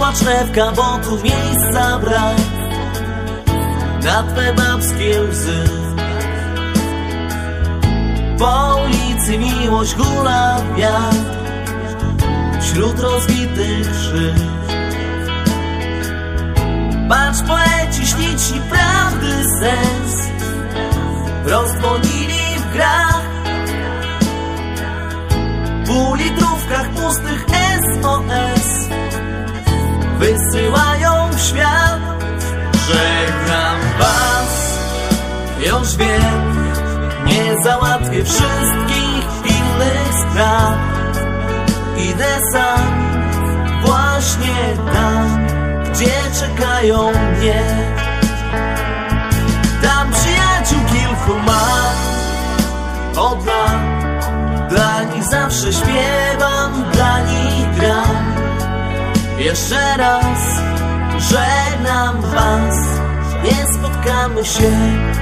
płacz Ewka, bo tu miejsca brak na twe babskie łzy. Po ulicy miłość hula wiatr wśród rozbitych szyb. Patrz, poeci, ślici prawdy sens rozdzwonili w grach, w półlitrówkach pustych SOS wysyłają w świat. Żegnam was, już wiem, nie załatwię wszystkich innych spraw. Idę sam właśnie tam, gdzie czekają mnie. Tam przyjaciół kilku mam od lat, dla nich zawsze śpiewam, dla nich gram. Jeszcze raz żegnam was, nie spotkamy się